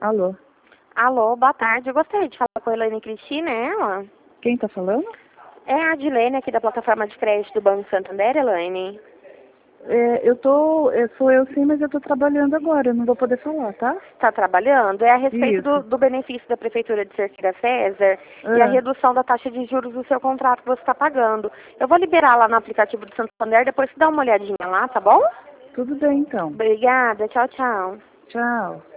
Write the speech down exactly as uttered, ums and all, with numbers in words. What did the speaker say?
Alô? Alô, boa tarde. Eu gostaria de falar com a Elaine Cristina, é ela? Quem tá falando? É a Adilene aqui da plataforma de crédito do Banco Santander, Elaine? É, eu tô, é, sou eu sim, mas eu tô trabalhando agora, eu não vou poder falar, tá? Está trabalhando? É a respeito do, Isso. do benefício da Prefeitura de Cerqueira César e a Ah, redução da taxa de juros do seu contrato que você está pagando. Eu vou liberar lá no aplicativo do Santander, depois você dá uma olhadinha lá, tá bom? tudo bem então. Obrigada, tchau, tchau. Tchau.